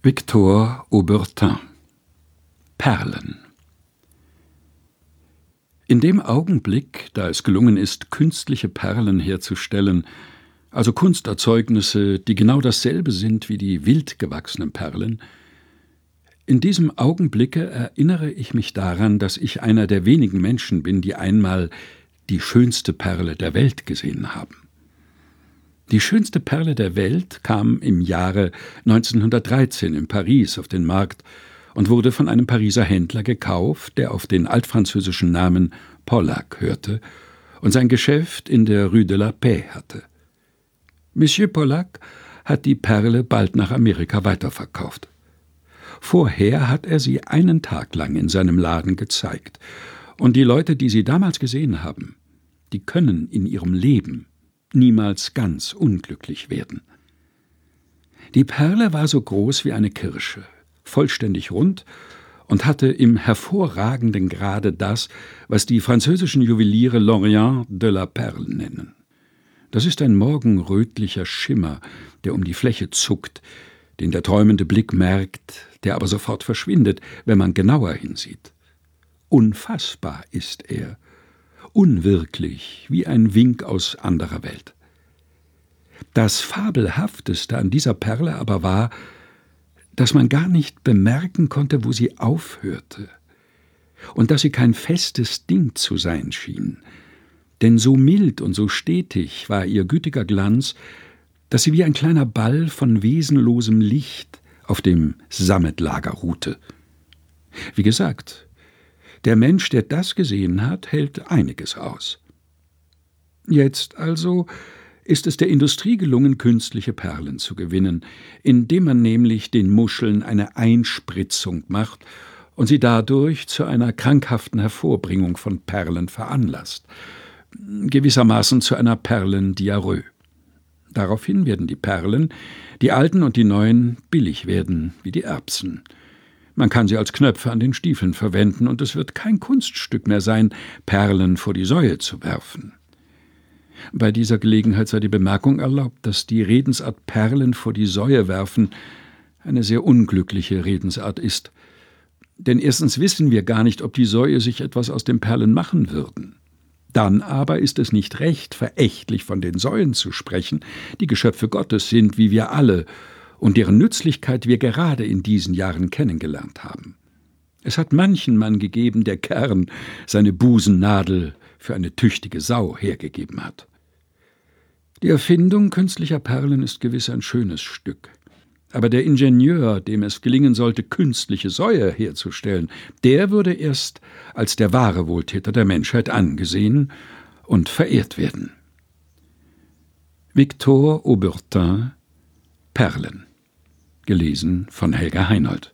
Victor Auburtin. Perlen. In dem Augenblick, da es gelungen ist, künstliche Perlen herzustellen, also Kunsterzeugnisse, die genau dasselbe sind wie die wild gewachsenen Perlen, in diesem Augenblicke erinnere ich mich daran, dass ich einer der wenigen Menschen bin, die einmal die schönste Perle der Welt gesehen haben. Die schönste Perle der Welt kam im Jahre 1913 in Paris auf den Markt und wurde von einem Pariser Händler gekauft, der auf den altfranzösischen Namen Pollack hörte und sein Geschäft in der Rue de la Paix hatte. Monsieur Pollack hat die Perle bald nach Amerika weiterverkauft. Vorher hat er sie einen Tag lang in seinem Laden gezeigt, und die Leute, die sie damals gesehen haben, die können in ihrem Leben niemals ganz unglücklich werden. Die Perle war so groß wie eine Kirsche, vollständig rund und hatte im hervorragenden Grade das, was die französischen Juweliere l'Orient de la Perle nennen. Das ist ein morgenrötlicher Schimmer, der um die Fläche zuckt, den der träumende Blick merkt, der aber sofort verschwindet, wenn man genauer hinsieht. Unfassbar ist er, unwirklich, wie ein Wink aus anderer Welt. Das Fabelhafteste an dieser Perle aber war, dass man gar nicht bemerken konnte, wo sie aufhörte, und dass sie kein festes Ding zu sein schien, denn so mild und so stetig war ihr gütiger Glanz, dass sie wie ein kleiner Ball von wesenlosem Licht auf dem Sammetlager ruhte. Wie gesagt, der Mensch, der das gesehen hat, hält einiges aus. Jetzt also ist es der Industrie gelungen, künstliche Perlen zu gewinnen, indem man nämlich den Muscheln eine Einspritzung macht und sie dadurch zu einer krankhaften Hervorbringung von Perlen veranlasst, gewissermaßen zu einer Perlendiarrhoe. Daraufhin werden die Perlen, die alten und die neuen, billig werden wie die Erbsen. Man kann sie als Knöpfe an den Stiefeln verwenden, und es wird kein Kunststück mehr sein, Perlen vor die Säue zu werfen. Bei dieser Gelegenheit sei die Bemerkung erlaubt, dass die Redensart Perlen vor die Säue werfen eine sehr unglückliche Redensart ist. Denn erstens wissen wir gar nicht, ob die Säue sich etwas aus den Perlen machen würden. Dann aber ist es nicht recht, verächtlich von den Säuen zu sprechen, die Geschöpfe Gottes sind, wie wir alle, und deren Nützlichkeit wir gerade in diesen Jahren kennengelernt haben. Es hat manchen Mann gegeben, der gern seine Busennadel für eine tüchtige Sau hergegeben hat. Die Erfindung künstlicher Perlen ist gewiss ein schönes Stück. Aber der Ingenieur, dem es gelingen sollte, künstliche Säue herzustellen, der würde erst als der wahre Wohltäter der Menschheit angesehen und verehrt werden. Victor Auburtin, Perlen. Gelesen von Helga Heinold.